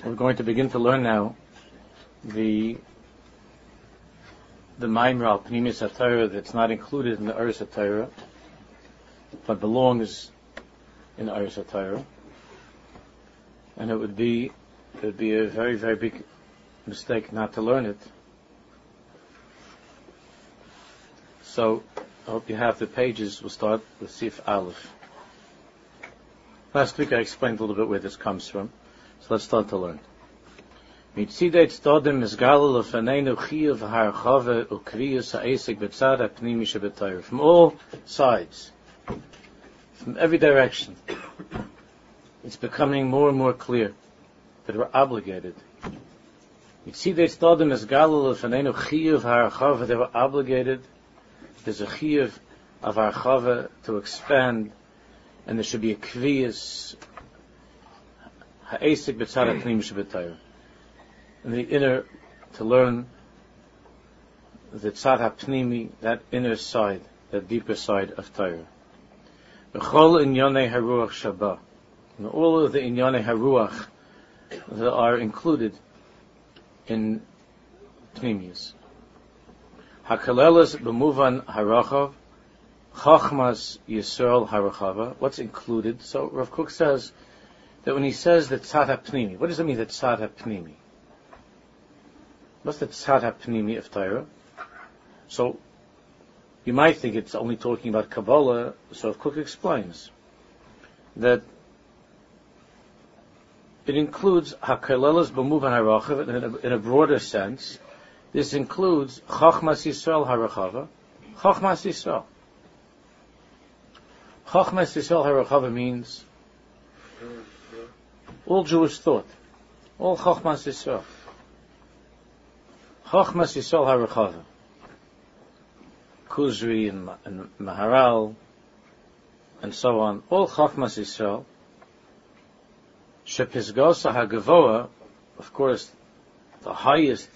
We're going to begin to learn now the Maimer al Pnimis HaTorah that's not included in the Oros HaTorah, but belongs in the Oros HaTorah. And it would be a very, very big mistake not to learn it. So, I hope you have the pages. We'll start with Sif Aleph. Last week I explained a little bit where this comes from. So let's start to learn. From all sides, from every direction, it's becoming more and more clear that we're obligated. They were obligated. There's a chiyuv of harchava to expand, and there should be a kviyas ha'esik b'tzad ha'pnim sheb'Torah. In the inner, to learn the tzad ha'pnimi, that inner side, that deeper side of Torah. B'chol inyonei haruach shabbat. And all of the inyonei haruach that are included in pnimius. Hakalelas b'muvan harachav, chachmas yisrael harachava. What's included? So Rav Kook says that when he says the tzad ha'pnimi, what does it mean, the tzad ha'pnimi? What's the tzad ha'pnimi of Torah? So you might think it's only talking about Kabbalah. So Rav Kook explains that it includes hakalelas b'muvan harachav in a broader sense. This includes Chachmas Yisrael Harachava. Chachmas Yisrael. Chachmas Yisrael Harachava means all Jewish thought. All Chachmas Yisrael. Chachmas Yisrael Harachava. Kuzri and Maharal and so on. All Chachmas Yisrael. Shepizgosa HaGavoa, of course, the highest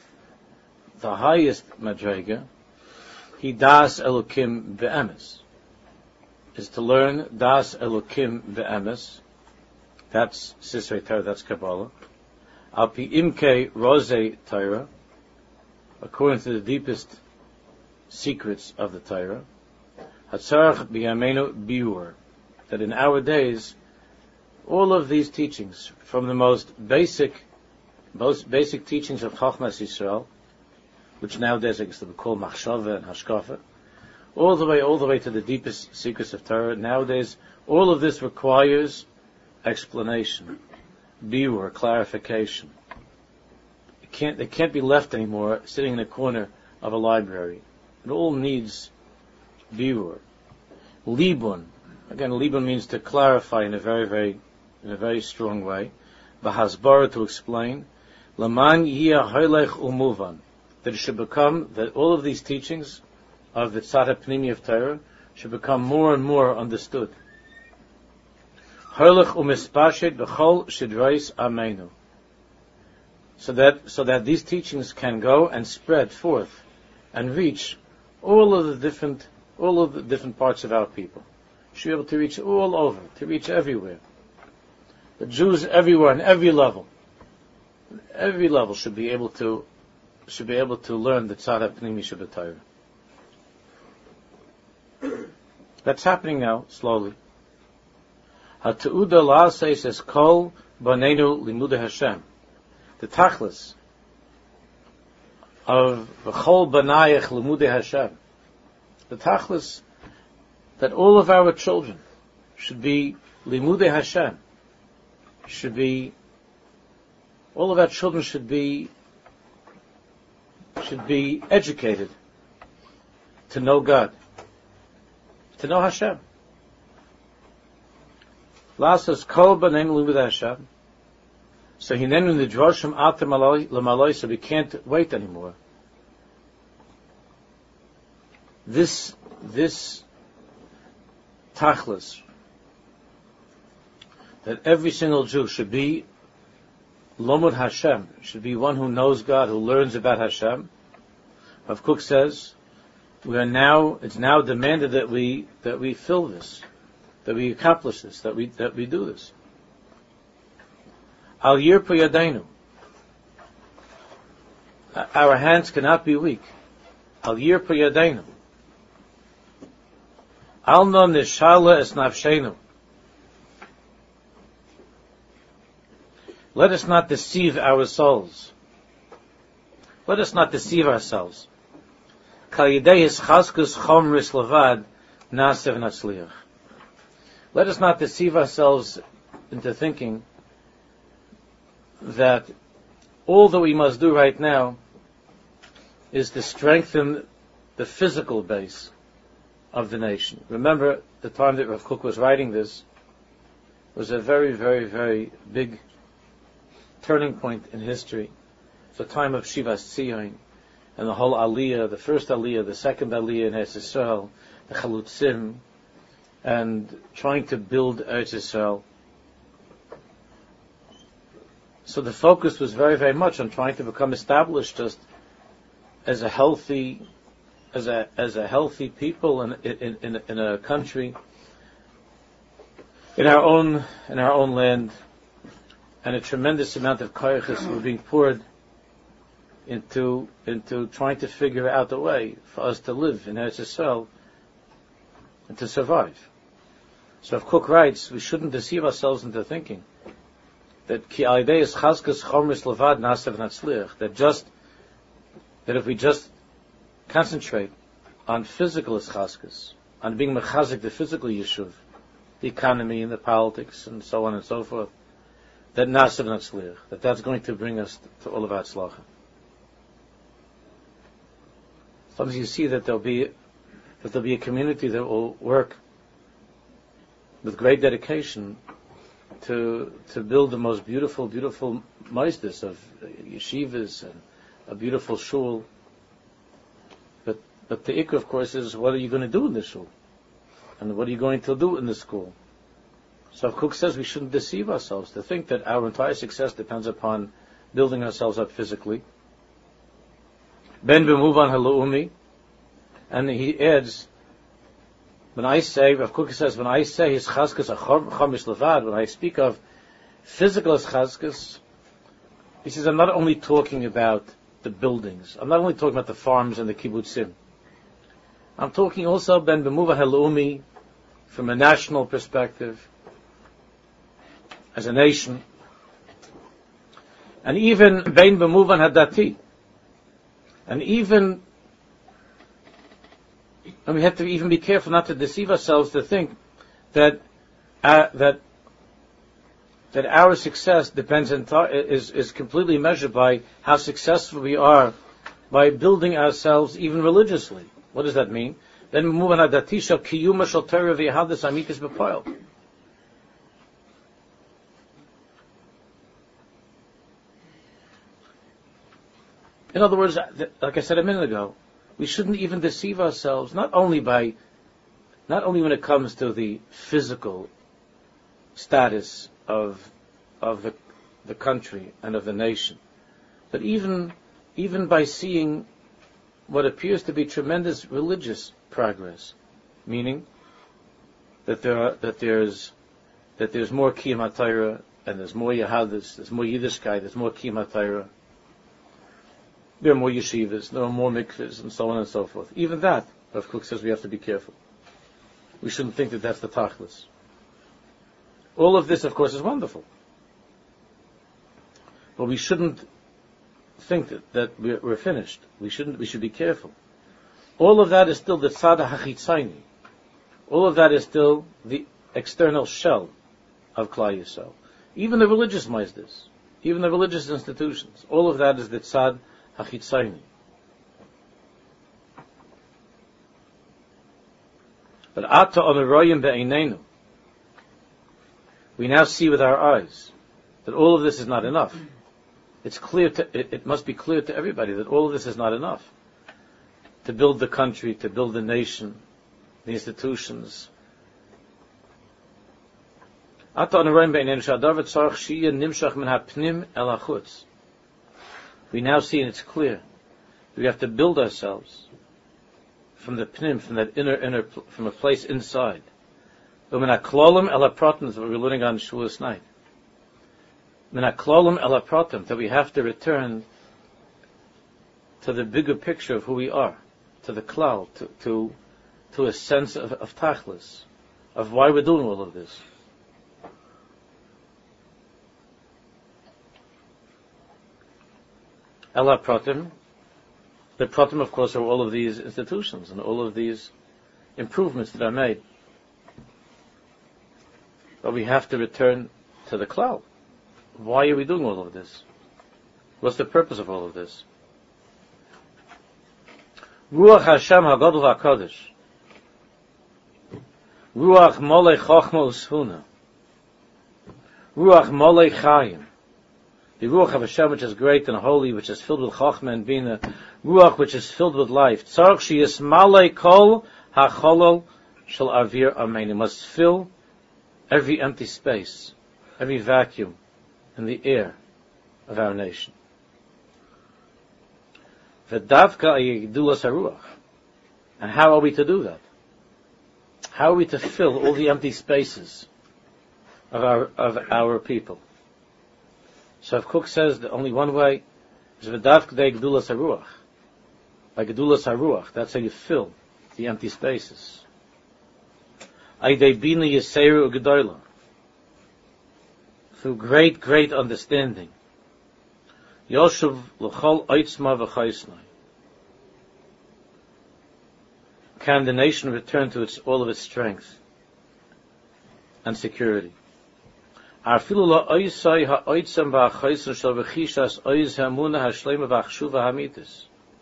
madrega, he das elokim be'emes, is to learn das elokim be'emes. That's Sisrei Torah, that's Kabbalah. Al pi imke rose Torah, according to the deepest secrets of the Torah. Hatzarach b'yameinu biur, that in our days, all of these teachings, from the most basic teachings of Chachmas Yisrael, which nowadays I guess they would call machshava and hashkafa, all the way to the deepest secrets of Torah. Nowadays, all of this requires explanation, biur, clarification. They can't be left anymore sitting in a corner of a library. It all needs biur. Libun, again, libun means to clarify in a very strong way. Bahasbara, to explain. Laman yiyah hoylech umuvan. That it should become, that all of these teachings of the tzad ha'pnimi of Torah should become more and more understood. Hoylech umispashet b'chol shidrais amenu. So that these teachings can go and spread forth and reach all of the different parts of our people. Should be able to reach all over, to reach everywhere. The Jews everywhere, on every level should be able to learn the tzad ha'pnimi sheb'Torah. That's happening now, slowly. Ha'te'uda la'aseh says kol banenu limude Hashem. The tachlis of v'chol banayach limude Hashem. The tachlis that all of our children should be limude Hashem. All of our children should be educated to know God, to know Hashem. Lasas kol b'neim limud Hashem. So hinenu nidroshim atem l'maloi, so we can't wait anymore. This tachlis, that every single Jew should be Lomud Hashem, should be one who knows God, who learns about Hashem. Rav Kook says, it's now demanded that we fill this, that we accomplish this, that we do this. Al yirpu yadainu, Our hands cannot be weak. Al yirpa yadeinu. Al no nishala es nafshenu. Let us not deceive our souls. Let us not deceive ourselves. Kal yidei hischaskus chomris levad nasev natzliach. Let us not deceive ourselves into thinking that all that we must do right now is to strengthen the physical base of the nation. Remember, the time that Rav Kook was writing this was a very, very, very big turning point in history. It's the time of Shivas Tzion, and the whole Aliyah, the first Aliyah, the second Aliyah in Eretz Yisrael, the Chalutzim, and trying to build Eretz Yisrael. So the focus was very, very much on trying to become established just as a healthy people in a country, in our own land, and a tremendous amount of koyches were being poured into trying to figure out a way for us to live in Eretz Yisrael and to survive. So if Kook writes, we shouldn't deceive ourselves into thinking that ki alidei is chazkas chomris levad nasev natzliach, that if we just concentrate on physical ischaskas, on being mechazik, the physical yishuv, the economy and the politics and so on and so forth, that nasev natzliach, that's going to bring us to all of our tzlacha. Sometimes you see that there'll be a community that will work with great dedication to build the most beautiful maisdas of yeshivas and a beautiful shul. But the ikr, of course, is what are you going to do in the shul? And what are you going to do in the school? So Kook says we shouldn't deceive ourselves to think that our entire success depends upon building ourselves up physically. Ben b'muvan ha'lu'umi, and he adds, Rav Kook says, when I say his chazkas chomish levad, when I speak of physical chazkas, he says, I'm not only talking about the buildings, I'm not only talking about the farms and the kibbutzim, I'm talking also ben b'muvan ha'lu'umi, from a national perspective, as a nation, and even ben b'muvan hadati, and we have to even be careful not to deceive ourselves to think that our success depends is completely measured by how successful we are by building ourselves even religiously. What does that mean? Then move on adatisha kiyuma shel Torah v'yahadus amitis b'poel. In other words, like I said a minute ago, we shouldn't even deceive ourselves, not only when it comes to the physical status of the country and of the nation, but even by seeing what appears to be tremendous religious progress, meaning that there's more Kiyum HaTorah and there's more Yehadus, there's more Yiddishkeit, there's more Kiyum HaTorah. There are more yeshivas, there are more mikvahs, and so on and so forth. Even that, Rav Kook says we have to be careful. We shouldn't think that that's the tachlis. All of this, of course, is wonderful. But we shouldn't think that we're finished. We should be careful. All of that is still the tzad ha'chitzayni. All of that is still the external shell of Klal Yisrael. Even the religious maizdas, even the religious institutions, all of that is the tzad ha'chitzayni. But ata omeroyim be'einenu, we now see with our eyes that all of this is not enough. It's clear it must be clear to everybody that all of this is not enough to build the country, to build the nation, the institutions. We now see, and it's clear, we have to build ourselves from the pnim, from that inner, from a place inside. That we're learning on Shavuos night. That we have to return to the bigger picture of who we are, to the klal, to a sense of tachlis, of why we're doing all of this. Ela pratim. The pratim, of course, are all of these institutions and all of these improvements that are made. But we have to return to the klal. Why are we doing all of this? What's the purpose of all of this? Ruach Hashem HaGadol HaKadosh. Ruach Molei Chochma Ushuna. Ruach Molei Chayim. The Ruach of Hashem, which is great and holy, which is filled with Chochma and Bina. Ruach, which is filled with life. Tzarech Sheyis Malei Kol HaCholol Shel Avir Amen. It must fill every empty space, every vacuum in the air of our nation. V'davka ayigdulas haruach. And how are we to do that? How are we to fill all the empty spaces of our people? So if Kook says that only one way is v'davka ayigdulas haruach. By gedulas haruach, that's how you fill the empty spaces. Aydei bina yiseru u'gedoyla. Through great, great understanding. Yoshuv l'chol oitzma v'chaisnai. Can the nation return to all of its strength and security? Afilu la'oisai ha'oitzam v'chaisn shal v'chishas oiz ha'amuna ha'shlema v'achshuva ha'mitis.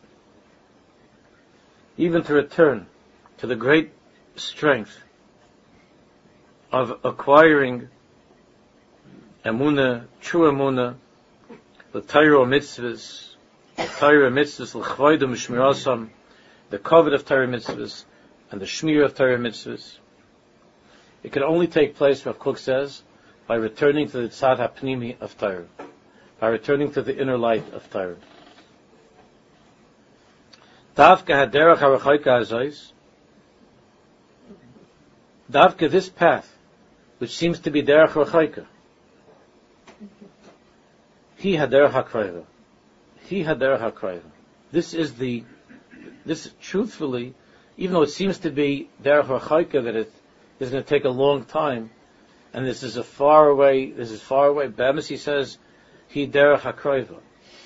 Even to return to the great strength of acquiring Emunah, true Emunah, the Torah mitzvahs, l'chvoidum shmirasam, the covet of Torah mitzvahs, and the shmir of Torah mitzvahs. It can only take place, Rav Kook says, by returning to the tzad hapnimi of Torah, by returning to the inner light of Torah. Davka haderach harachaika azois, Davka, this path, which seems to be derech rachaika, He haderech hakrayva. He haderech hakrayva. This truthfully, even though it seems to be derech rachaika, that it is going to take a long time, and this is far away, Bemis, he says, he derech hakrayva.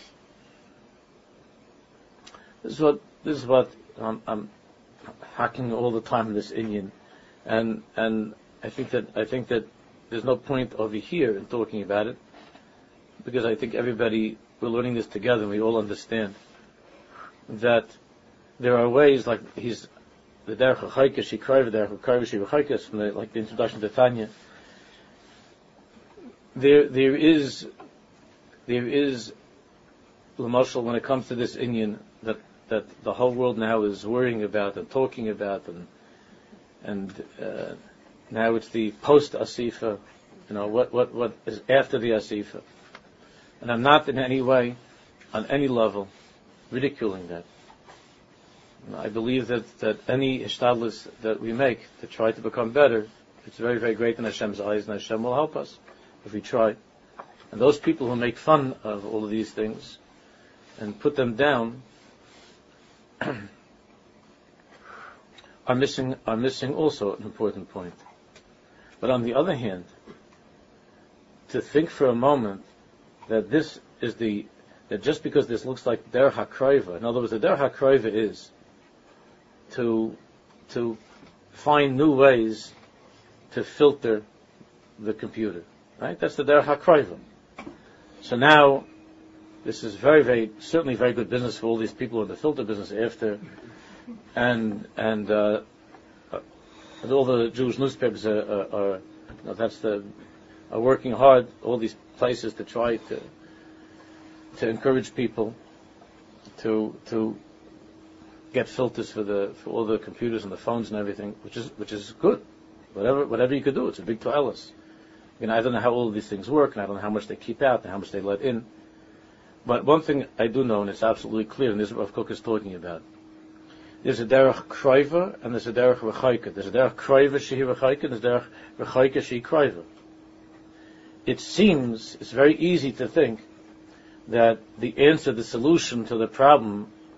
This is what I'm hacking all the time in this Indian, and I think that there's no point over here in talking about it, because I think we're learning this together, and we all understand that there are ways, like the derech hachaika shikrayva, derech hakrayva shivachaikas, from like the introduction to Tanya. There is l'mashal, when it comes to this Inyan that the whole world now is worrying about and talking about, and now it's the post asifa, what is after the asifa. And I'm not in any way, on any level, ridiculing that. I believe that any ishtadlus that we make to try to become better, it's very, very great in Hashem's eyes, and Hashem will help us if we try. And those people who make fun of all of these things and put them down are missing also an important point. But on the other hand, to think for a moment that this is that just because this looks like derech hakrayva, in other words, the derech hakrayva is to find new ways to filter the computer, right? That's the derech hakrayva. So now, this is very, very, certainly very good business for all these people in the filter business after, and all the Jewish newspapers are working hard, all these places to try to encourage people to get filters for all the computers and the phones and everything, which is good. Whatever you could do, it's a big toilet. I don't know how all of these things work, and I don't know how much they keep out and how much they let in. But one thing I do know, and it's absolutely clear, and this is what Rav Kook is talking about. There's a derech krayva and there's a derech rechaika. There's a derech krayva shehi rechaika and there's a derech rechaika shehi krayva. It seems, it's very easy to think that the answer, the solution to the problem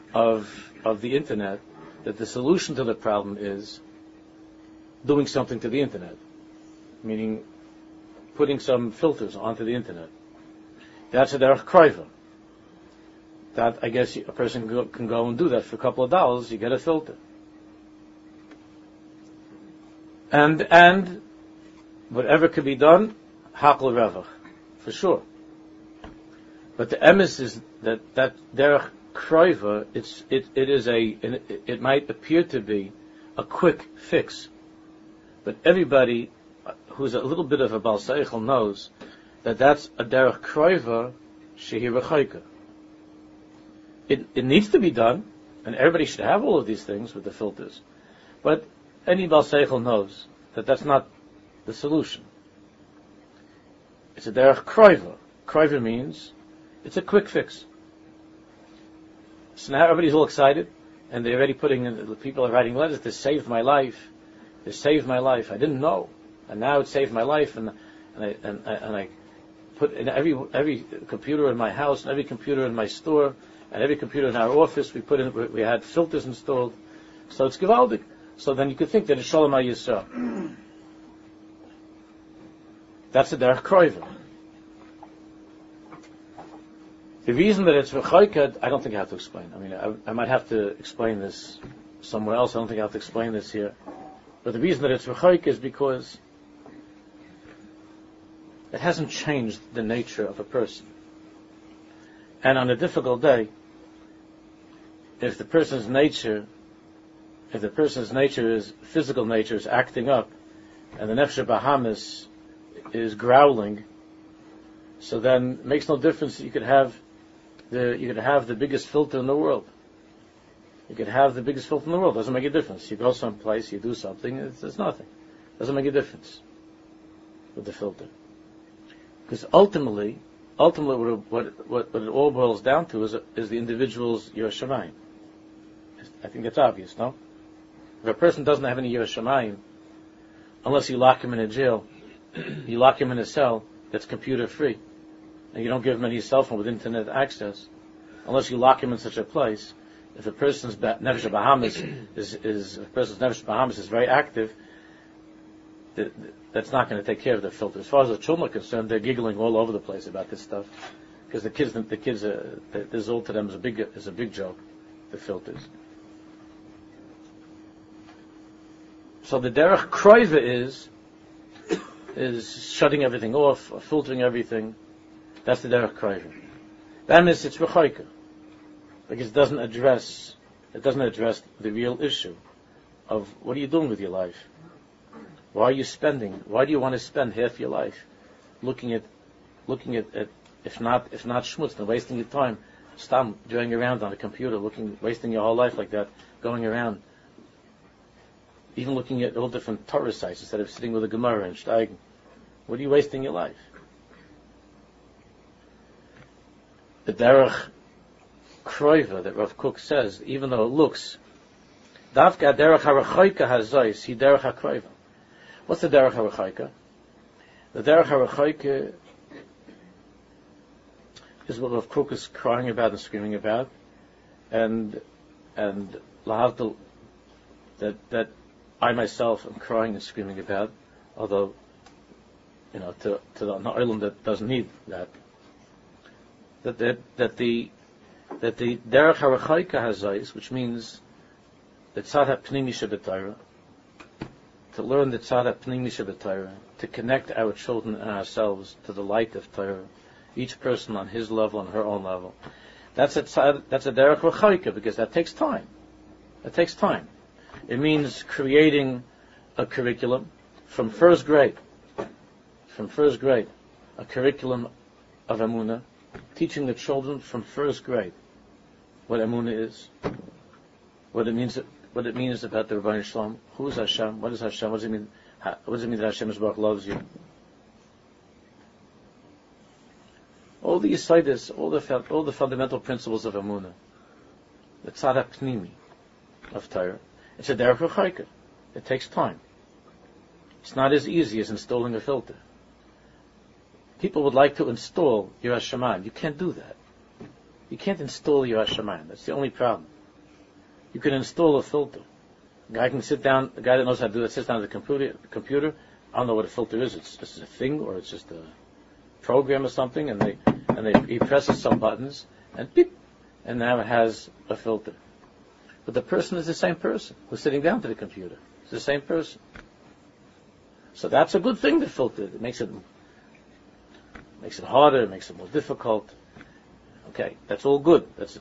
of the internet, that the solution to the problem is doing something to the internet, meaning putting some filters onto the internet. That's a derech kroiva. That, I guess, a person can go and do that for a couple of dollars. You get a filter, and whatever could be done, hakol revach, for sure. But the emes is that derech kroiva, it might appear to be a quick fix, but everybody who's a little bit of a bal seichel knows that that's a derech kroiva shehi rechoika. It needs to be done, and everybody should have all of these things with the filters. But any bal seichel knows that that's not the solution. It's a derech kroiva. Kroiva means it's a quick fix. So now everybody's all excited, and they're already people are writing letters. This saved my life. This saved my life. I didn't know, and now it saved my life. And I put in every computer in my house, and every computer in my store, and every computer in our office. We had filters installed, so it's gewaldig. So then you could think that it's Shalom HaYisrael. That's a derech kroiva. The reason that it's rechoika, I don't think I have to explain. I mean, I might have to explain this somewhere else. I don't think I have to explain this here. But the reason that it's rechoika is because it hasn't changed the nature of a person. And on a difficult day, if the person's nature is physical nature is acting up, and the nefesh bahamis is growling, so then it makes no difference. You could have the biggest filter in the world. Doesn't make a difference. You go someplace, you do something, it's nothing. Doesn't make a difference with the filter. Because ultimately, what it all boils down to is the individual's Yiras Shamayim. I think that's obvious, no? If a person doesn't have any Yiras Shamayim, unless you lock him in a jail, you lock him in a cell that's computer free, and you don't give him any cell phone with internet access, unless you lock him in such a place, if a person's nefesh bahamis is very active, that's not going to take care of the filter. As far as the children are concerned, they're giggling all over the place about this stuff, because the kids, this all to them is a big joke, the filters. So the derech kroiva is shutting everything off, or filtering everything. That's the derech kroiva. That means it's rechoika, because it doesn't address the real issue of what are you doing with your life. Why do you want to spend half your life looking at if not schmutz, then wasting your time, going around on a computer, wasting your whole life like that, going around, even looking at all different Torah sites instead of sitting with a Gemara and steigen. What are you wasting your life? The derech kroiva that Rav Kook says, even though it looks davka derech harachoika hazois, he derech hakroiva. What's the derech harachoika? The derech harachoika is what Rav Kook is crying about and screaming about, and lahavdil, that I myself am crying and screaming about, although to the island that doesn't need that. That the derech harachoika hazais, which means the tzad hapnimi shebetayra, to learn the tzad hapnimi shebetayra, to connect our children and ourselves to the light of Torah, each person on his level and her own level. That's a derech harachoika, because that takes time. It means creating a curriculum from first grade, a curriculum of Emunah, teaching the children from first grade what Emunah is, what it means about the Rebbeinu Shalom, who is Hashem, what is Hashem, what does it mean that Hashem Yisbarach loves you. All the Yesodis, all the fundamental principles of Emunah, the tzad hapnimi of Torah. It's a derech rechoika. It takes time. It's not as easy as installing a filter. People would like to install Yiras Shamayim. You can't do that. You can't install Yiras Shamayim. That's the only problem. You can install a filter. The guy can sit down. The guy that knows how to do that sits down at the computer. I don't know what a filter is. It's just a thing, or it's just a program or something. And he presses some buttons, and beep, and now it has a filter. But the person is the same person who's sitting down to the computer. It's the same person. So that's a good thing to filter. It makes it harder. It makes it more difficult. Okay, that's all good. That's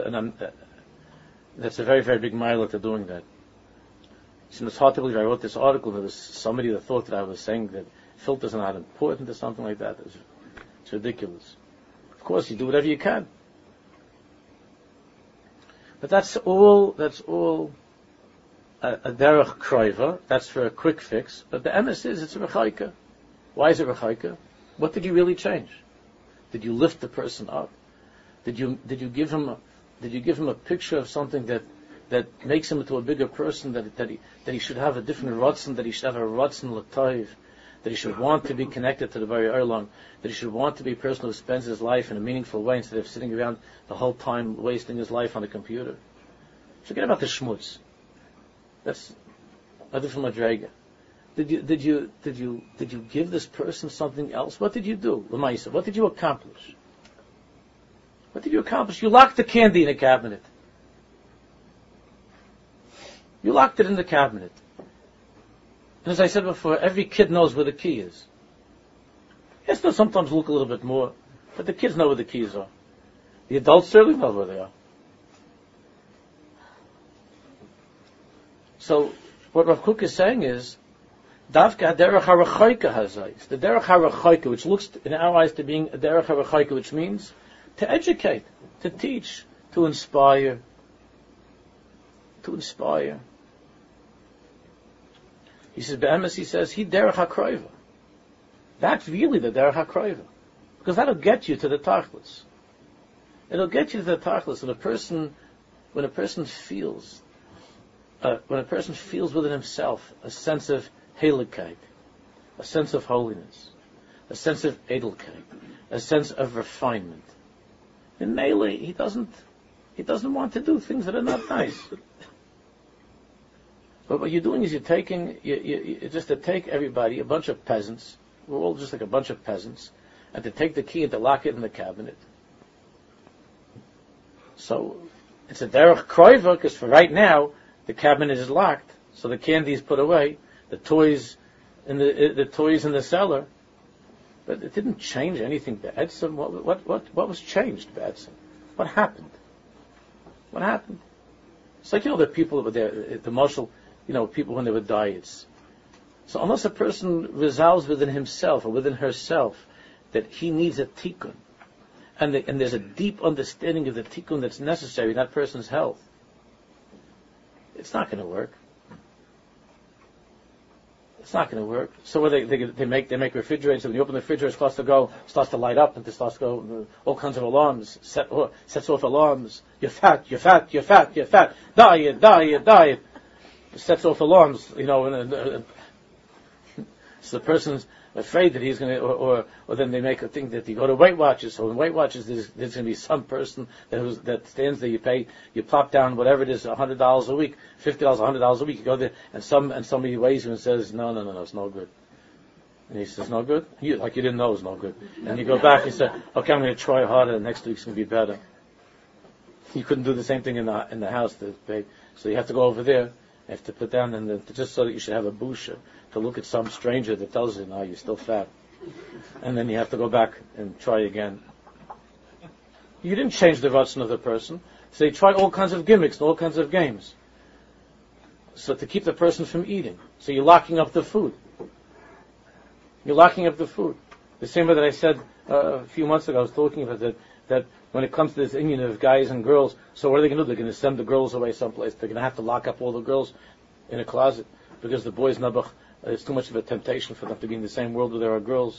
a very, very big mile to doing that. It's hard to believe I wrote this article. There was somebody that thought that I was saying that filters are not important or something like that. It's ridiculous. Of course, you do whatever you can. But that's all a derech kroiva. That's for a quick fix. But the emes is, it's a rechaika. Why is it rechaika? What did you really change? Did you lift the person up? Did you give him a picture of something that makes him into a bigger person, that he should have a different rotzen, that he should have a rotzen l'toiv, that he should want to be connected to the very Erlang, that he should want to be a person who spends his life in a meaningful way instead of sitting around the whole time wasting his life on a computer. Forget about the schmutz. That's a different madrega. Did you give this person something else? What did you do, Lamaisa? What did you accomplish? What did you accomplish? You locked the candy in a cabinet. You locked it in the cabinet. And as I said before, every kid knows where the key is. Yes, they'll sometimes look a little bit more, but the kids know where the keys are. The adults certainly know where they are. So, what Rav Kook is saying is, Davka derech harachaika hazais. The derech harachaika, which looks in our eyes to being a derech harachaika, which means to educate, to teach, to inspire. He says, Be'emes, he says, he derech hakroiva. That's really the derech hakroiva. Because that'll get you to the tachlis. It'll get you to the tachlis. When a person feels within himself a sense of heiligkeit, a sense of holiness, a sense of edelkeit, a sense of refinement, in Melee, he doesn't want to do things that are not nice. But what you're doing is you just to take everybody, a bunch of peasants, we're all just like a bunch of peasants, and to take the key and to lock it in the cabinet. So, it's a derech kroiva, because for right now, the cabinet is locked, so the candy is put away, the toys in the cellar, but it didn't change anything. Be'etzim, what was changed, Be'etzim? What happened? It's like, the people over there, the marshal, people when they were diets. So unless a person resolves within himself or within herself that he needs a tikkun, and there's a deep understanding of the tikkun that's necessary in that person's health, it's not going to work. It's not going to work. So what they make refrigerators. So when you open the refrigerator, it starts to light up, and it starts to go all kinds of alarms. Sets off alarms. You're fat. Diet. It sets off alarms. So the person's afraid that he's going to, or then they make a thing that you go to Weight Watchers. So in Weight Watchers, there's going to be some person that stands there. You plop down whatever it is, $100 a week, $50, $100 a week. You go there, and somebody weighs you and says, no, it's no good. And he says, no good? You didn't know it was no good. And you go back and say, okay, I'm going to try harder. Next week's going to be better. You couldn't do the same thing in the house, so you have to go over there. You have to put down, and just so that you should have a busha to look at some stranger that tells you, no, you're still fat. And then you have to go back and try again. You didn't change the ratzon of the person. So you try all kinds of gimmicks and all kinds of games. So to keep the person from eating. So you're locking up the food. The same way that I said a few months ago, I was talking about that when it comes to this union of guys and girls, so what are they going to do? They're going to send the girls away someplace. They're going to have to lock up all the girls in a closet because the boys, Nabach, it's too much of a temptation for them to be in the same world where there are girls.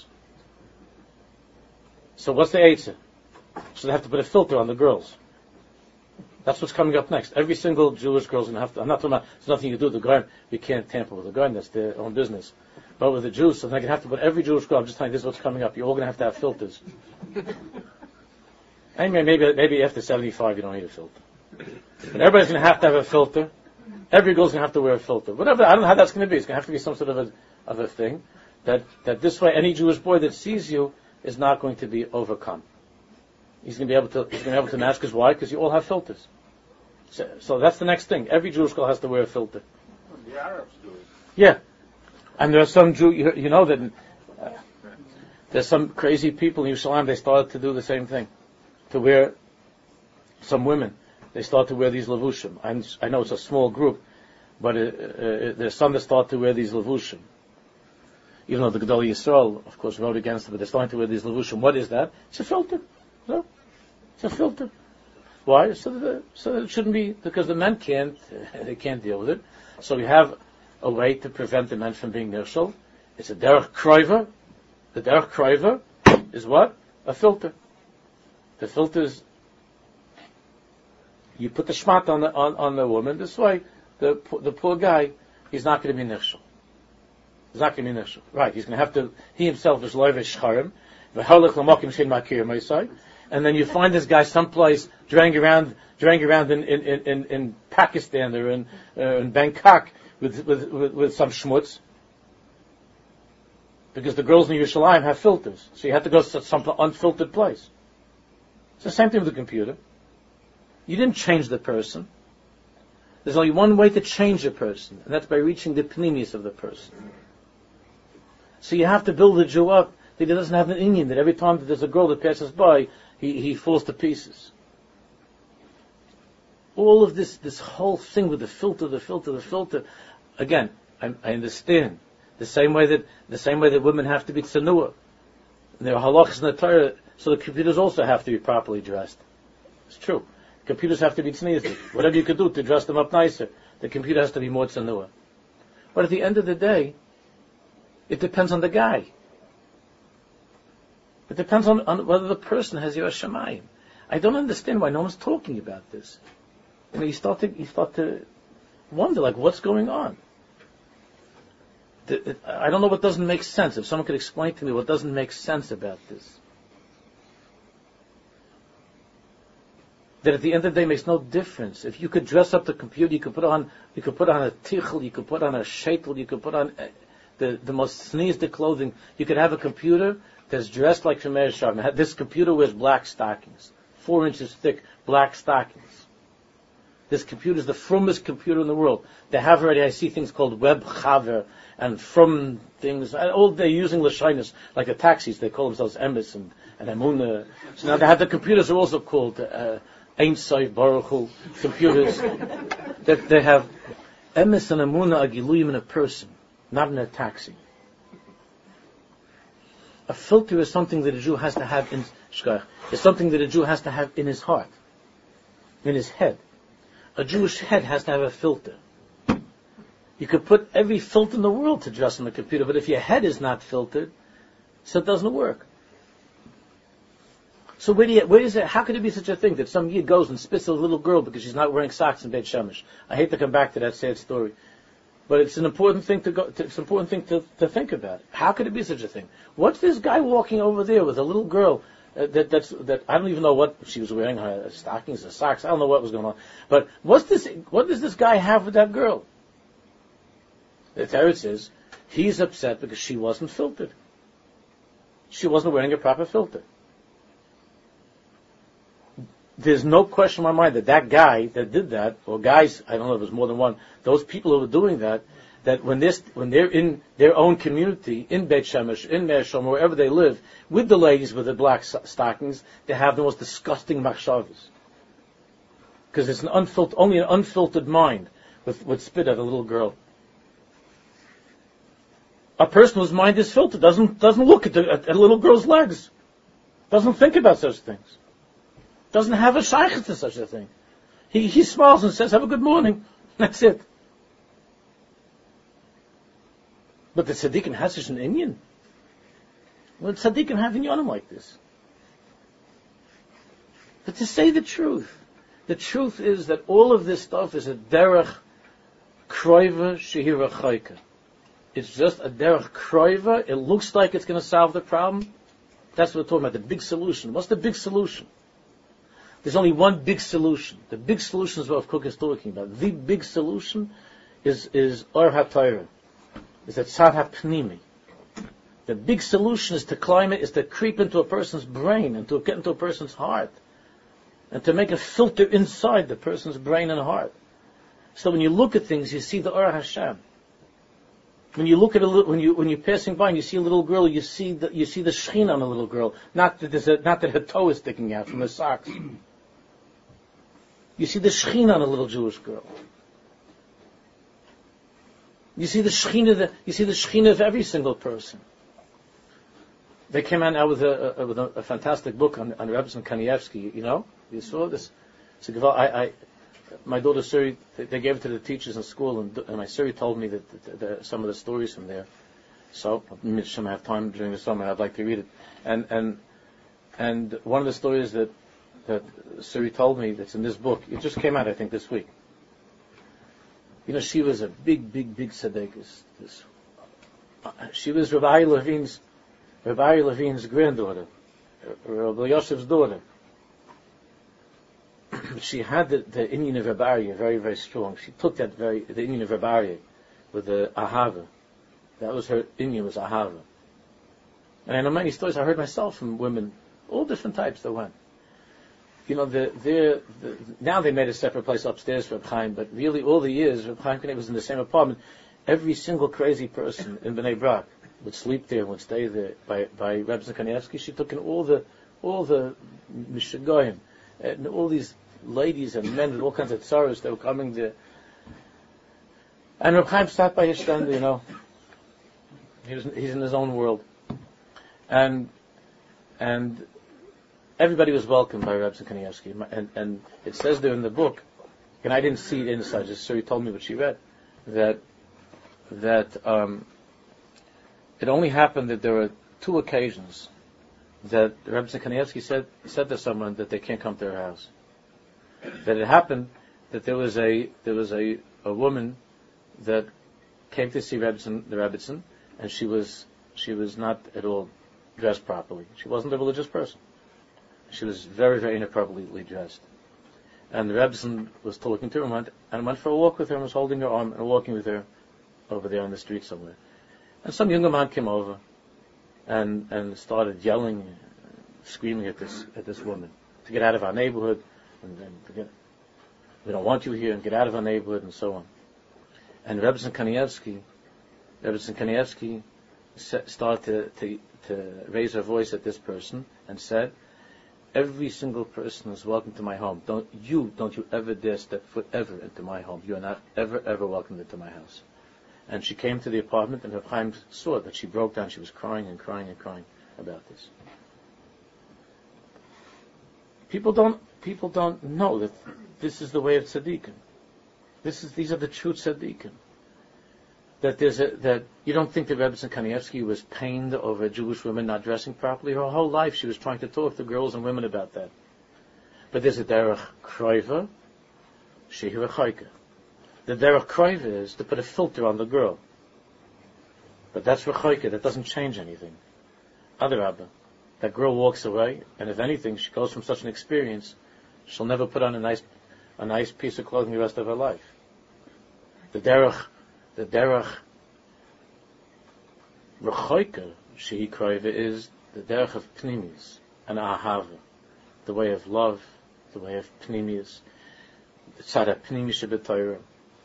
So what's the answer? So they have to put a filter on the girls. That's what's coming up next. Every single Jewish girl is going to have to, I'm not talking about, there's nothing you do with the Goyim. You can't tamper with the Goyim, that's their own business. But with the Jews, so they're going to have to put every Jewish girl, I'm just telling you, this is what's coming up. You're all going to have filters. Anyway, maybe after 75 you don't need a filter. And everybody's going to have a filter. Every girl's going to have to wear a filter. Whatever, I don't know how that's going to be. It's going to have to be some sort of a thing that this way any Jewish boy that sees you is not going to be overcome. He's going to be able to match, because why? Because you all have filters. So that's the next thing. Every Jewish girl has to wear a filter. The Arabs do it. Yeah. And there are some you know that there's some crazy people in Yerushalayim, they started to do the same thing. To wear, some women, they start to wear these levushim. I know it's a small group, but there's some that start to wear these levushim. Even though the Gedolei Yisrael, of course, wrote against it, but they're starting to wear these levushim. What is that? It's a filter. No? It's a filter. Why? So that it shouldn't be, because the men can't deal with it. So we have a way to prevent the men from being nirshal. It's a derech kroiva. The derech kroiva is what? A filter. The filter is, you put the shmat on the woman. This way, the poor guy, he's not going to be nirshal. He's not going to be nirshal. Right? He's going to have to. He himself is loiv shcharim. V'harlich lamokim shin makir meisai. And then you find this guy someplace driving around in Pakistan or in Bangkok with some schmutz, because the girls in Yerushalayim have filters, so you have to go to some unfiltered place. It's the same thing with the computer. You didn't change the person. There's only one way to change a person, and that's by reaching the pnimius of the person. So you have to build the Jew up that he doesn't have an inyan, that every time that there's a girl that passes by, he falls to pieces. All of this whole thing with the filter. Again, I understand. The same way that women have to be tzanuah. There are halachas in the Torah, so the computers also have to be properly dressed. It's true. Computers have to be tznius. Whatever you could do to dress them up nicer, the computer has to be more tzanuah. But at the end of the day, it depends on the guy. It depends on whether the person has Yiras Shamayim. I don't understand why no one's talking about this. You start to wonder, like, what's going on? I don't know what doesn't make sense. If someone could explain to me what doesn't make sense about this. That at the end of the day makes no difference. If you could dress up the computer, you could put on a tichel, you could put on a shaitel, you could put on the most sneezed clothing. You could have a computer that's dressed like Shemesh Sharm. This computer wears black stockings, 4 inches thick black stockings. This computer is the frummest computer in the world. They have already, I see things called web chaver and from things. All they're using lashinus, like the taxis. They call themselves emes and emuna. So now the computers are also called Ein Sof Baruch Hu computers. That they have emes and emuna are giluyim in a person, not in a taxi. A filter is something that a Jew has to have in shkach. It's something that a Jew has to have in his heart, in his head. A Jewish head has to have a filter. You could put every filter in the world to dress on the computer, but if your head is not filtered, so it doesn't work. So where is it? How could it be such a thing that some yid goes and spits at a little girl because she's not wearing socks in Beit Shemesh? I hate to come back to that sad story, but it's an important thing it's an important thing to think about. How could it be such a thing? What's this guy walking over there with a little girl? That I don't even know what she was wearing, her stockings or socks. I don't know what was going on. But what does this guy have with that girl? The Torah says he's upset because she wasn't filtered. She wasn't wearing a proper filter. There's no question in my mind that guy that did that, or guys, I don't know if it was more than one, those people who were doing that when they're in their own community, in Beit Shemesh, in Meir Shom, wherever they live, with the ladies with the black stockings, they have the most disgusting machshavas. Because it's only an unfiltered mind would spit at a little girl. A person whose mind is filtered doesn't look at a little girl's legs, doesn't think about such things, doesn't have a shaykhs to such a thing. He smiles and says, "Have a good morning." That's it. But the tzaddikim has such an inyan. Well, tzaddikim have inyanim like this. But to say the truth is that all of this stuff is a derech kroiva shehira chayka. It's just a derech kroiva. It looks like it's going to solve the problem. That's what we're talking about, the big solution. What's the big solution? There's only one big solution. The big solution is what Rav Kook is talking about. The big solution is Or HaTorah, is that Tzad HaPnimi. The big solution is to climb it, is to creep into a person's brain and to get into a person's heart, and to make a filter inside the person's brain and heart. So when you look at things, you see the Or Hashem. When you look at when you're passing by and you see a little girl, you see the Shechina on a little girl. Not that her toe is sticking out from her socks. You see the Shechina on a little Jewish girl. You see the Shechina of every single person. They came out with a fantastic book on Rebbetzin Kanievsky. You saw this. My daughter Suri, they gave it to the teachers in school, and my Suri told me that some of the stories from there. So, I have time during the summer, I'd like to read it. And one of the stories that Suri told me that's in this book, it just came out, I think, this week. She was a big tzaddikus. She was Rabbi Levine's granddaughter, Rabbi Yosef's daughter. She had the Indian of Rabbi Aryeh very, very strong. She took the Indian of Rabbi Aryeh with the Ahava. That was her Indian, was Ahava. And I know many stories I heard myself from women, all different types that went. Now they made a separate place upstairs for Reb Chaim, but really all the years Reb Chaim was in the same apartment. Every single crazy person in Bnei Brak would sleep there, would stay there. By Reb Kanievsky, she took in all the Mishagoyim, and all these ladies and men and all kinds of tsaros that were coming there. And Reb Chaim sat by his stand, he's in his own world, and everybody was welcomed by Reb Kanievsky, and it says there in the book, and I didn't see it inside, just Suri told me what she read, that it only happened that there were 2 occasions that Reb Kanievsky said to someone that they can't come to her house. That it happened that there was a woman that came to see the Rebbetzin, and she was not at all dressed properly. She wasn't a religious person. She was very, very inappropriately dressed. And the Rebbetzin was talking to her and went for a walk with her and was holding her arm and walking with her over there on the street somewhere. And some younger man came over and started yelling, screaming at this woman to get out of our neighborhood, and we don't want you here, and get out of our neighborhood, and so on. And Rebbetzin Kanievsky started to raise her voice at this person and said, "Every single person is welcome to my home. Don't you ever dare step foot ever into my home. You are not ever welcome into my house." And she came to the apartment, and Reb Chaim saw that she broke down. She was crying about this. People don't know that this is the way of tzaddikim. These are the true tzaddikim. That you don't think that Rebbetzin Kanievsky was pained over Jewish women not dressing properly. Her whole life she was trying to talk to girls and women about that. But there's a derech kroiva, shehi rechaika. The derech kroiva is to put a filter on the girl. But that's rechaika, that doesn't change anything. Adarabba, that girl walks away, and if anything, she goes from such an experience, she'll never put on a nice piece of clothing the rest of her life. The derech rechoika shehi kroiva is the derech of pnimis and ahava, the way of love, the way of pnimis, the tzad pnimi shebetayra.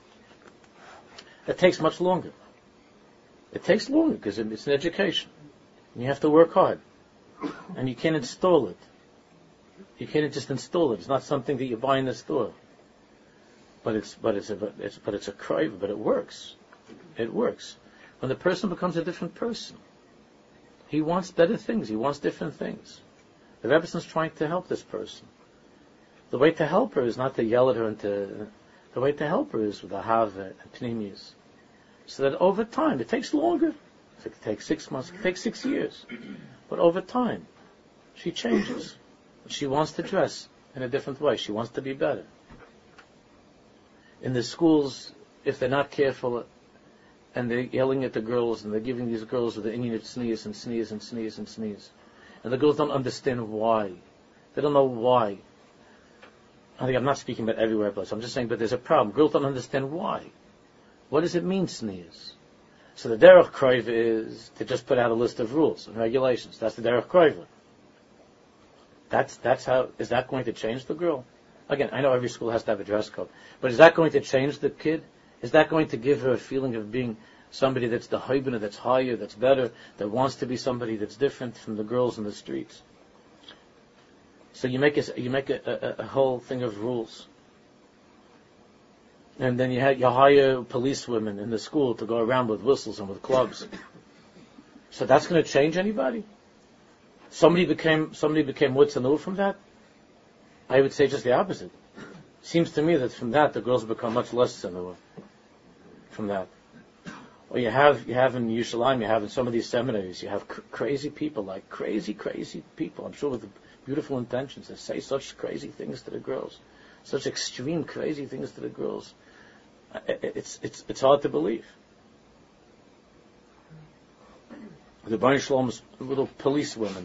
It takes much longer. It takes longer because it's an education. And you have to work hard, and you can't install it. You can't just install it. It's not something that you buy in the store. But it's a kroiva, but it works. It works. When the person becomes a different person, he wants better things. He wants different things. The Rebbetzin is trying to help this person. The way to help her is not to yell at her the way to help her is with ahava and pnimius. So that over time, it takes longer. It takes 6 months. It takes 6 years. But over time, she changes. She wants to dress in a different way. She wants to be better. In the schools, if they're not careful, and they're yelling at the girls, and they're giving these girls with the Indian of sneeze and sneeze and sneeze and sneeze, and the girls don't understand why. They don't know why. I'm not speaking about everywhere, but I'm just saying, but there's a problem. Girls don't understand why. What does it mean, sneers? So the derech kroiva is to just put out a list of rules and regulations. That's the derech kroiva. That's how, is that going to change the girl? Again, I know every school has to have a dress code, but is that going to change the kid? Is that going to give her a feeling of being somebody that's the hoibana, that's higher, that's better, that wants to be somebody that's different from the girls in the streets? So you make a whole thing of rules. And then you hire police women in the school to go around with whistles and with clubs. So that's going to change anybody? Somebody became Witzanul from that? I would say just the opposite. Seems to me that from that the girls become much less Tzanua from that. Or you have in Yerushalayim, you have in some of these seminaries, you have crazy people, like crazy people, I'm sure with beautiful intentions, that say such crazy things to the girls. Such extreme crazy things to the girls. It's hard to believe. The Baruch Shalom's little police women.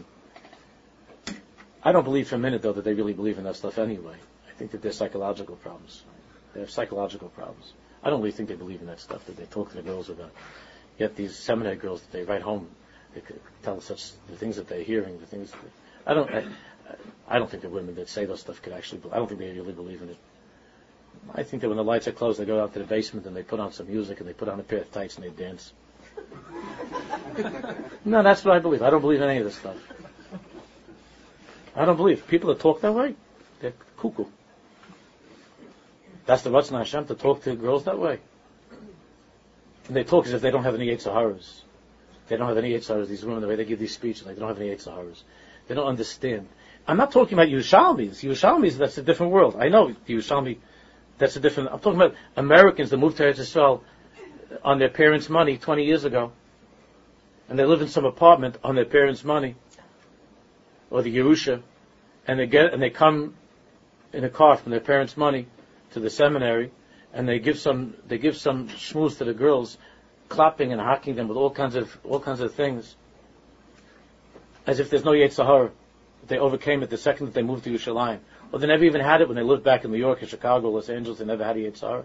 I don't believe for a minute, though, that they really believe in that stuff anyway. I think that there's psychological problems. They have psychological problems. I don't really think they believe in that stuff that they talk to the girls about. Yet these seminary girls that they write home, they could tell such the things that they're hearing, the things that I don't think the women that say those stuff could actually. I don't think they really believe in it. I think that when the lights are closed, they go out to the basement and they put on some music and they put on a pair of tights and they dance. No, that's what I believe. I don't believe in any of this stuff. I don't believe. People that talk that way, they're cuckoo. That's the Ratzon Hashem, to talk to girls that way. And they talk as if they don't have any Yetzer Haras. They don't have any Yetzer Haras, these women, the way they give these speeches, like they don't have any Yetzer Haras. They don't understand. I'm not talking about Yerushalmis. Yerushalmis, that's a different world. I know Yerushalmi, that's a different. I'm talking about Americans that moved to Eretz Yisrael on their parents' money 20 years ago, and they live in some apartment on their parents' money, or the Yerusha, and they come in a car from their parents' money to the seminary, and they give some shmooze to the girls, clapping and hacking them with all kinds of things, as if there's no Yetzer Hara. They overcame it the second that they moved to Yerushalayim. Or they never even had it when they lived back in New York, or Chicago, Los Angeles. They never had a Yetzer Hara.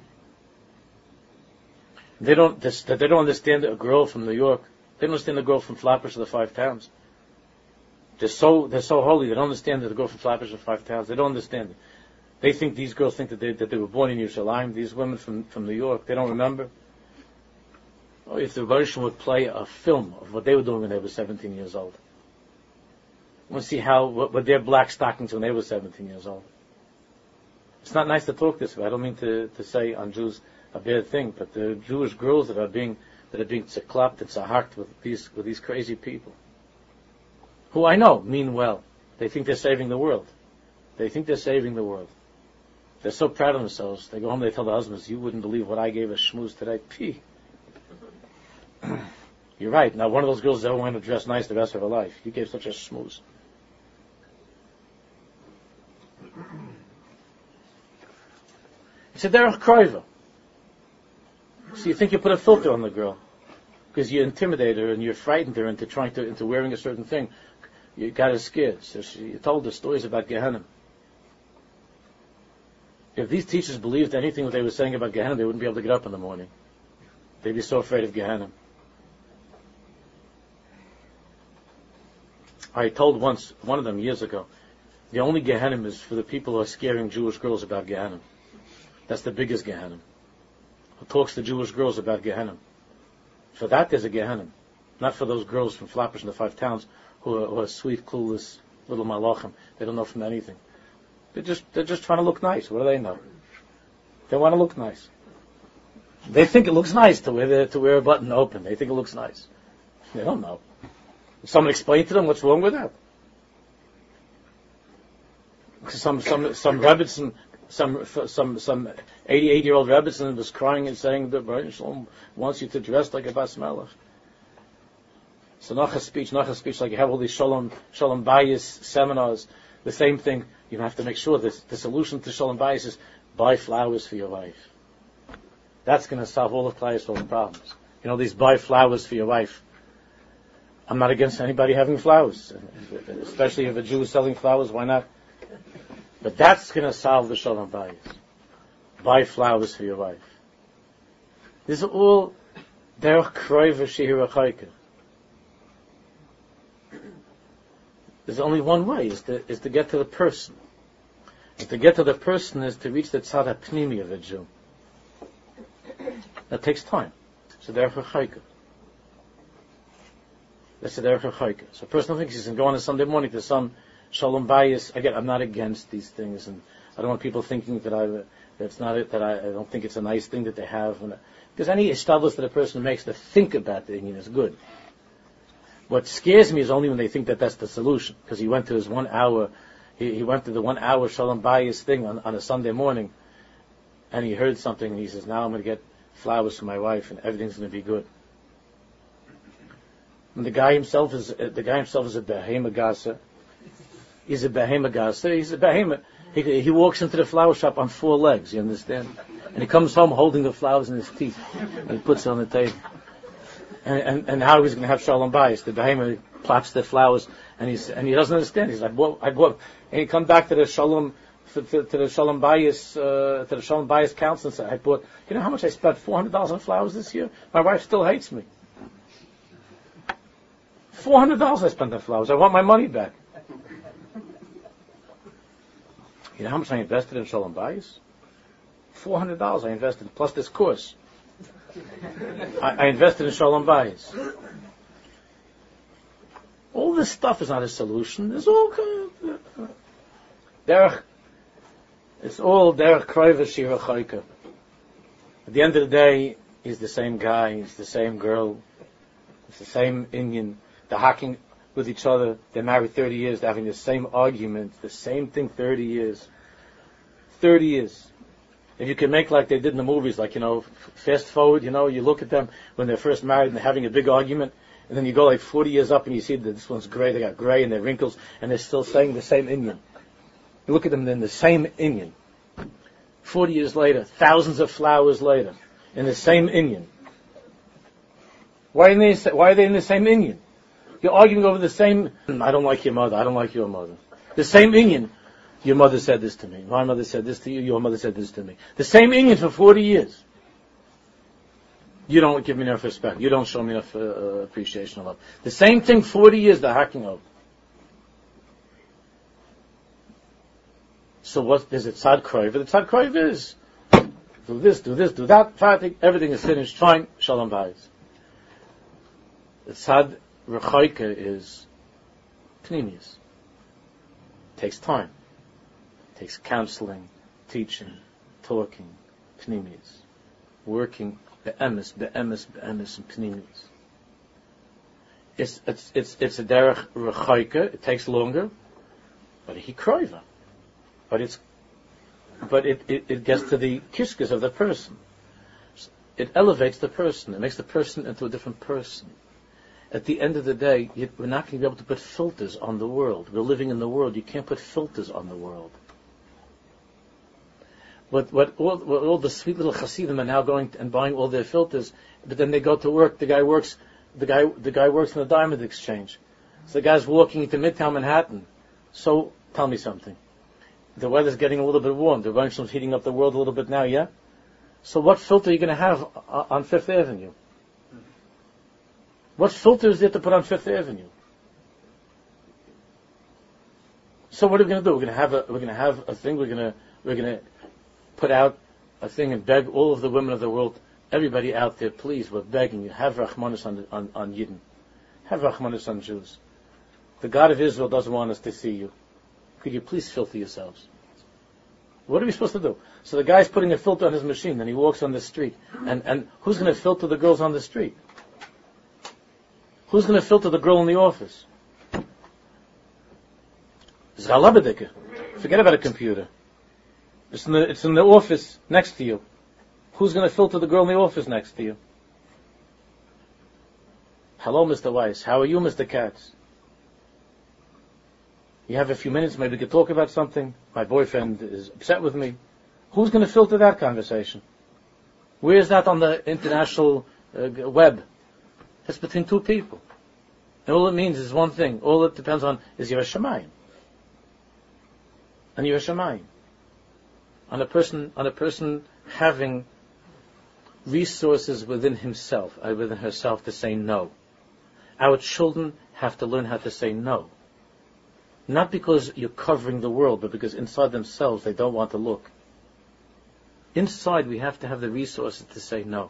They don't understand a girl from New York. They don't understand a girl from Flatbush or the Five Towns. They're so holy. They don't understand that the girl from Flatbush or the Five Towns. They don't understand it. They think these girls think that they were born in Yerushalayim. These women from New York, they don't remember. Oh, if the Baruch would play a film of what they were doing when they were 17 years old. I want to see what their black stockings when they were 17 years old. It's not nice to talk this way. I don't mean to say on Jews a bad thing, but the Jewish girls that are being tzeklapt and tzahakt with these crazy people, who I know mean well. They think they're saving the world. They're so proud of themselves. They go home, they tell the husbands, "You wouldn't believe what I gave a shmooze today." Pee. You're right. Now, one of those girls is ever going to dress nice the rest of her life. You gave such a schmooze. It's a derech kroiva. So you think you put a filter on the girl because you intimidate her and you frightened her into wearing a certain thing. You got her scared. So you told her stories about Gehenna. If these teachers believed anything what they were saying about Gehenna, they wouldn't be able to get up in the morning. They'd be so afraid of Gehenna. I told one of them years ago, the only Gehenna is for the people who are scaring Jewish girls about Gehenna. That's the biggest Gehenna. Who talks to Jewish girls about Gehenna. For that there's a Gehenna. Not for those girls from Flatbush and the Five Towns who are sweet, clueless little malachim. They don't know from anything. They're just trying to look nice. What do they know? They want to look nice. They think it looks nice to wear a button open. They think it looks nice. They don't know. Someone explain to them what's wrong with that. Some Rebbitzin, some 88-year-old Rebbitzin was crying and saying that Baruch Shalom wants you to dress like a Bas Melech. So nach a speech like you have all these Shalom Bayis seminars. The same thing. You have to make sure that the solution to Shalom Bayis is buy flowers for your wife. That's going to solve all of Klal Yisrael's problems. These buy flowers for your wife. I'm not against anybody having flowers, especially if a Jew is selling flowers. Why not? But that's going to solve the Shalom Bayis. Buy flowers for your wife. These are all derech kroiva shehira chayka. There's only one way, is to get to the person. And to get to the person is to reach the tzad hapnimi of a Jew. That takes time. It's a derech chayka. That's a derech chayka. So a person thinks he's going to go on a Sunday morning to some Shalom Bayis. Again, I'm not against these things, and I don't want people thinking that I don't think it's a nice thing that they have. Because any establish that a person makes to think about the Indian is good. What scares me is only when they think that that's the solution. Because he went to his 1 hour, he went to the 1 hour Shalom Bayis thing on a Sunday morning, and he heard something, and he says, now I'm going to get flowers for my wife, and everything's going to be good. And the guy himself is a behema gasa. He's a behema gasa. He's a behema. He walks into the flower shop on 4 legs, you understand? And he comes home holding the flowers in his teeth. And he puts it on the table. And how he's going to have Shalom Bayis. The behema plops the flowers, and he doesn't understand. He's like, what? And he comes back to the Shalom, to the Shalom Bayis council and said, I bought, you know how much I spent? $400 on flowers this year? My wife still hates me. $400 I spent on flowers. I want my money back. You know how much I invested in Shalom Bayis? $400 I invested, plus this course. I invested in Shalom Bayis. All this stuff is not a solution. It's all derech. It's all derech kroiva shehira chayka. At the end of the day, he's the same guy, he's the same girl, it's the same Indian. They're hacking with each other. They're married 30 years. They're having the same argument, the same thing 30 years. 30 years. If you can make like they did in the movies, like, fast forward, you look at them when they're first married and they're having a big argument, and then you go like 40 years up and you see that this one's gray, they got gray and they're wrinkles, and they're still saying the same Indian. You look at them, they're in the same Indian. 40 years later, thousands of flowers later, in the same Indian. Why are they in the same Indian? You're arguing over the same, I don't like your mother, I don't like your mother. The same Indian. Your mother said this to me. My mother said this to you. Your mother said this to me. The same Indian for 40 years. You don't give me enough respect. You don't show me enough appreciation of love. The same thing 40 years they're hacking over. So what is it? Tzad kroiva. The tzad kroiva is do this, do that. Everything is finished. Fine. Shalom Bayis. The tzad rechaika is pnimius. Takes time. Takes counseling, teaching, talking, pnimius, working be'emes, and pnimius. It's a derech rechaika. It takes longer, but he kroiva. But it gets to the kishkas of the person. It elevates the person. It makes the person into a different person. At the end of the day, we're not going to be able to put filters on the world. We're living in the world. You can't put filters on the world. What all the sweet little Hasidim are now going and buying all their filters, but then they go to work. The guy works in the diamond exchange. So the guy's walking into Midtown Manhattan. So tell me something. The weather's getting a little bit warm. The Revolution's heating up the world a little bit now, yeah? So what filter are you going to have on Fifth Avenue? What filter is there to put on Fifth Avenue? So what are we going to do? We're going to have a thing. We're going to put out a thing and beg all of the women of the world, everybody out there, please, we're begging you, have Rachmanus on Yidden. Have Rachmanus on Jews. The God of Israel doesn't want us to see you. Could you please filter yourselves? What are we supposed to do? So the guy's putting a filter on his machine, and he walks on the street. And who's going to filter the girls on the street? Who's going to filter the girl in the office? Zalabadika. Forget about a computer. It's in the office next to you. Who's going to filter the girl in the office next to you? Hello, Mr. Weiss. How are you, Mr. Katz? You have a few minutes, maybe we could talk about something. My boyfriend is upset with me. Who's going to filter that conversation? Where is that on the international web? It's between two people. And all it means is one thing. All it depends on is your Shemayim. and Yiras Shamayim, on a person having resources within himself, within herself, to say no. Our children have to learn how to say no. Not because you're covering the world, but because inside themselves they don't want to look. Inside we have to have the resources to say no.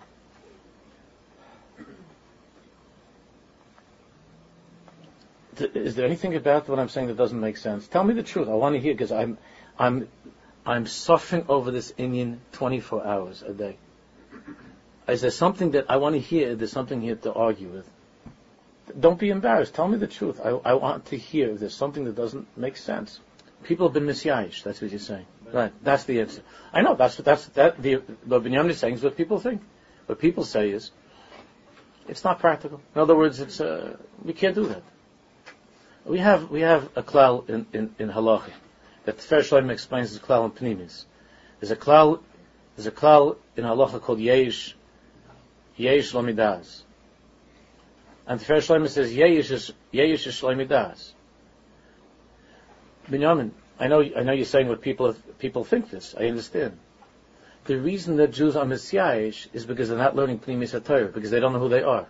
Is there anything about what I'm saying that doesn't make sense? Tell me the truth. I want to hear, because I'm suffering over this Indian 24 hours a day. Is there something that I want to hear? There's something here to argue with. Don't be embarrassed. Tell me the truth. I want to hear if there's something that doesn't make sense. People have been misyayish. That's what you're saying. Right. That's the answer. I know. What Binyamin is saying is what people think. What people say is, it's not practical. In other words, we can't do that. We have a klal in halacha that Tifer Shlomo explains as klal in Pnimis. There's a klal in halacha called Yesh Lomidas. And Tifer Shlomo says Yesh is Shlomidas. Binyamin, I know you're saying what people think this. I understand. The reason that Jews are misyayish is because they're not learning Pnimis HaTorah, because they don't know who they are.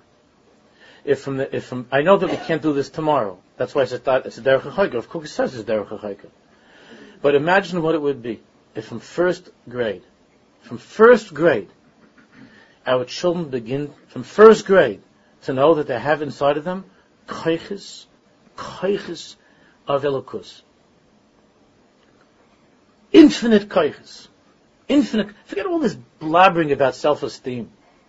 I know that we can't do this tomorrow. That's why it's a derech hachaykah. Of course, it says it's derech hachaykah. But imagine what it would be if from first grade, our children begin from first grade to know that they have inside of them koiches of Elokus. Infinite koiches. Forget all this blabbering about self-esteem.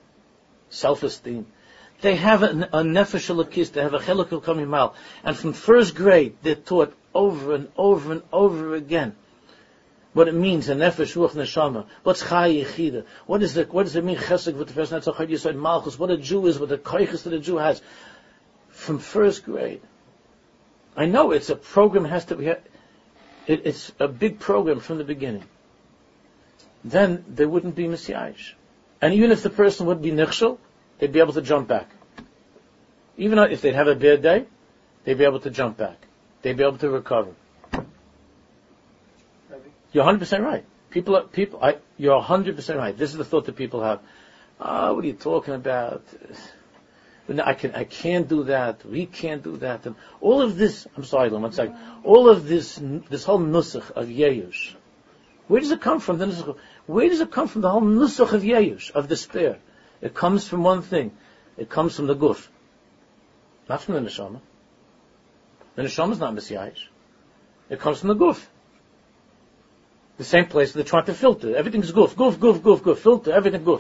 They have a nefesh elokis, they have a chelek coming mal, and from first grade they're taught over and over and over again what it means, a nefesh ruach neshama. What's chai yechida? What does it mean chesed with the first netzach yisod malchus? What a Jew is, what the koiches that a Jew has from first grade. I know it's a program, it's a big program from the beginning. Then there wouldn't be misyayish, and even if the person would be nichshel, they'd be able to jump back. Even if they'd have a bad day, they'd be able to jump back. They'd be able to recover. You're 100% right. You're 100% right. This is the thought that people have. What are you talking about? I can't do that. We can't do that. And all of this, I'm sorry, one second. All of this whole nusach of Yeyush. Where does it come from? Where does it come from, the whole nusach of Yeyush, of despair? It comes from one thing. It comes from the guf. Not from the neshama. The neshama is not misyayish. It comes from the guf. The same place they're trying to filter. Everything's guf. Filter, everything guf.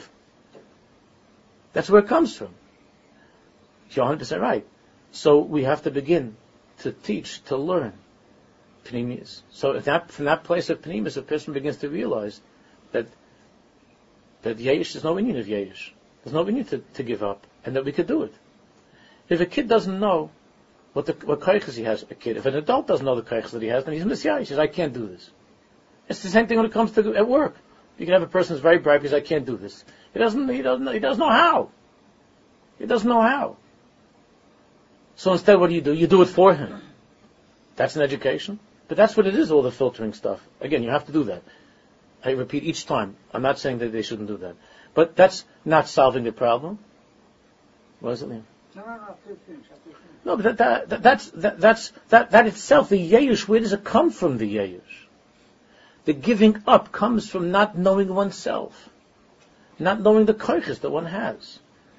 That's where it comes from. You're 100% right. So we have to begin to teach, to learn Pneumius. So from that place of Pneumius, a person begins to realize that Yeyish, there's no union of Yeyish. There's no union to give up, and that we could do it. If a kid doesn't know what koiches he has, if an adult doesn't know the koiches that he has, then he's misyayish. He says, I can't do this. It's the same thing when it comes to at work. You can have a person who's very bright because I can't do this. He doesn't know how. He doesn't know how. So instead, what do? You do it for him. That's an education. But that's what it is, all the filtering stuff. Again, you have to do that. I repeat each time. I'm not saying that they shouldn't do that. But that's not solving the problem. What does it mean? No, but that itself, the Yeyush, where does it come from, the Yeyush? The giving up comes from not knowing oneself. Not knowing the koiches that one has.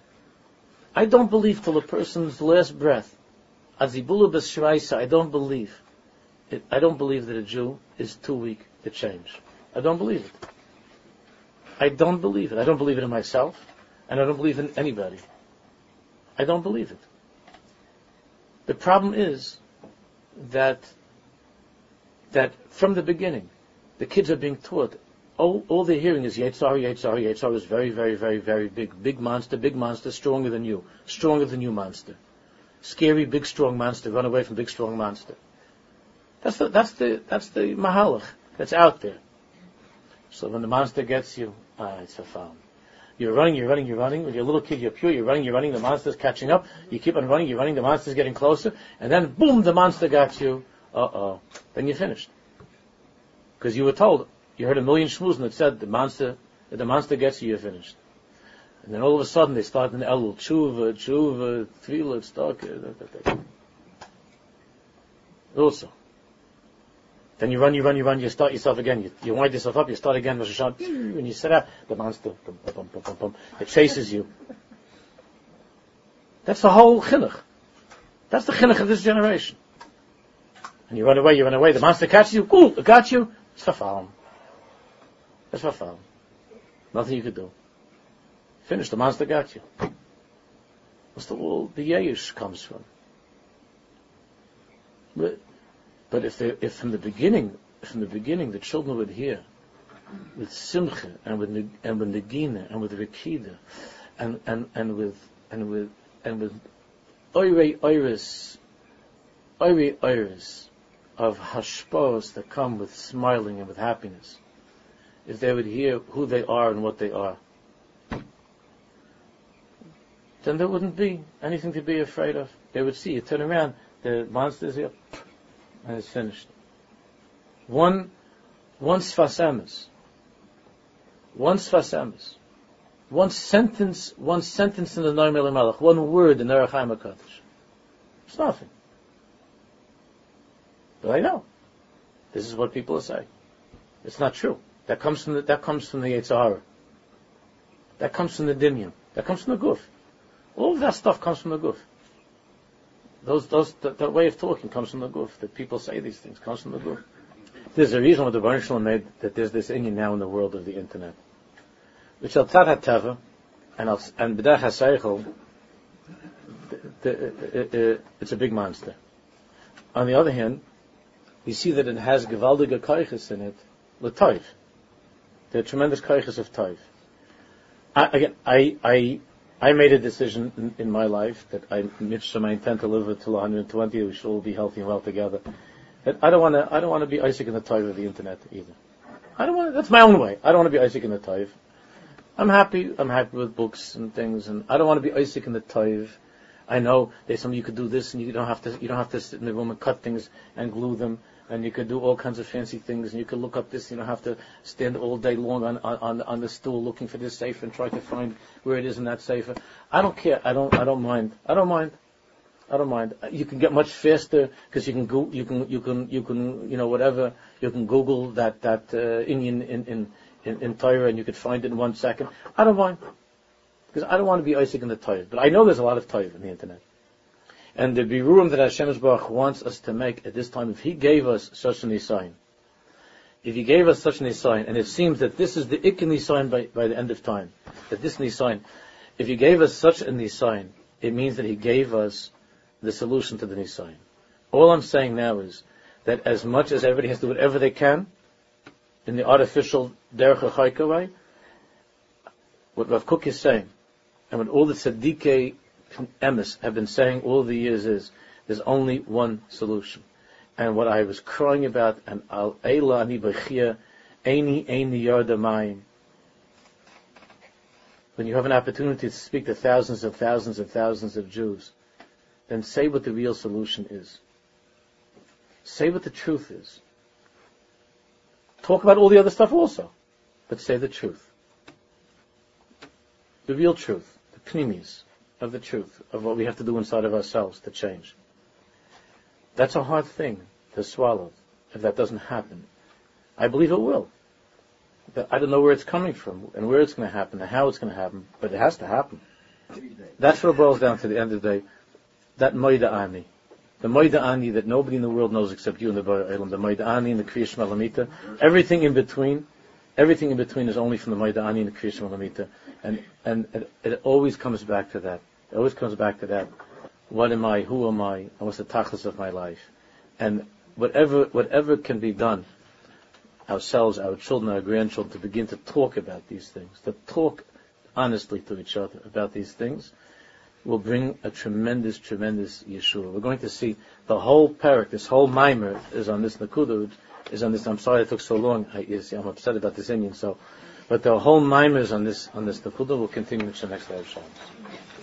I don't believe till a person's last breath, azibulu b'shraisa, I don't believe that a Jew is too weak to change. I don't believe it. I don't believe it. I don't believe it in myself, and I don't believe in anybody. I don't believe it. The problem is that from the beginning, the kids are being taught, all they're hearing is Yetzar is very, very, very, very big monster, stronger than you monster. Scary, big, strong monster, run away from big, strong monster. That's the mahalach that's out there. So when the monster gets you, it's a foul. You're running. When you're a little kid, you're pure, you're running, the monster's catching up, you keep on running, the monster's getting closer, and then boom, the monster got you, then you're finished. Because you were told, you heard a million shmuzim that said if the monster gets you, you're finished. And then all of a sudden they start in the Elul, tshuva, tefillah, tzedakah. Also. Then you run, you start yourself again. You wind yourself up, you start again, Rosh Hashanah, when you set out, the monster, it chases you. That's the whole chinuch. That's the chinuch of this generation. And you run away, the monster catches you, it got you, it's verfallen. It's verfallen. Nothing you could do. Finish, the monster got you. That's all the Yeish comes from. But if from the beginning the children would hear with simcha and with negina and with rikida and with oirei iris of hashpos that come with smiling and with happiness, if they would hear who they are and what they are, then there wouldn't be anything to be afraid of. They would see you turn around, the monster's here, and it's finished. One sfas emes, one sentence in the Noam Elimelech, one word in the Orach Chaim HaKadosh. It's nothing. But I know. This is what people are saying. It's not true. That comes from the Yetzer Hara. That comes from the Dinyan. That comes from the Guf. All of that stuff comes from the Guf. That way of talking comes from the Guf. That people say these things comes from the Guf. There's a reason why the Baruch Shalom made that there's this Inyan now in the world of the internet. Which al tzad hateva and b'derech haseichel, it's a big monster. On the other hand, you see that it has gewaldige koiches in it, l'toiv. There are tremendous koiches of toiv. I made a decision in my life that I intend to live until 120. We should all be healthy and well together. That I don't want to be Isaac in the toiv of the internet either. That's my own way. I don't want to be Isaac in the toiv. I'm happy with books and things, and I don't want to be Isaac in the toiv. I know there's something you could do this, and you don't have to sit in the room and cut things and glue them, and you could do all kinds of fancy things, and you could look up this. You don't have to stand all day long on the stool looking for this sefer and try to find where it is in that sefer. I don't care. I don't mind. You can get much faster because you can whatever. You can Google that Inyan in Torah, and you could find it in 1 second. I don't mind, because I don't want to be Isaac in the Torah. But I know there's a lot of Torah in the internet. And the birurim that Hashem Yisbarach wants us to make at this time, if He gave us such an Nisayin, and it seems that this is the Ikon Nisayin by the end of time, that this Nisayin, if He gave us such a Nisayin, it means that He gave us the solution to the Nisayin. All I'm saying now is that as much as everybody has to do whatever they can, in the artificial derech hachaika way, what Rav Kook is saying, and what all the tzadikei emes have been saying all the years is, there's only one solution. And what I was crying about, and al eila ani b'chia, eini yarda mayim. When you have an opportunity to speak to thousands and thousands and thousands of Jews, then say what the real solution is. Say what the truth is. Talk about all the other stuff also, but say the truth. The real truth, the pnimis of the truth, of what we have to do inside of ourselves to change. That's a hard thing to swallow if that doesn't happen. I believe it will. But I don't know where it's coming from and where it's going to happen and how it's going to happen, but it has to happen. That's what it boils down to the end of the day. That Moida Ani. The Moida Ani that nobody in the world knows except you and the Bari Olam. The Moida Ani and the Kriya Shema Lamita. Everything in between is only from the Moida Ani and the Kriya Shema Lamita. And it always comes back to that. It always comes back to that. What am I? Who am I? And what's the tachlis of my life? And whatever can be done, ourselves, our children, our grandchildren, to begin to talk about these things, to talk honestly to each other about these things, will bring a tremendous, tremendous Yeshua. We're going to see the whole parak, this whole mimer is on this Nakuda, is on this. I'm sorry it took so long. I'm upset about this Indian. But the whole mimer is on this Nakuda. Will continue to the next day of Shabbos.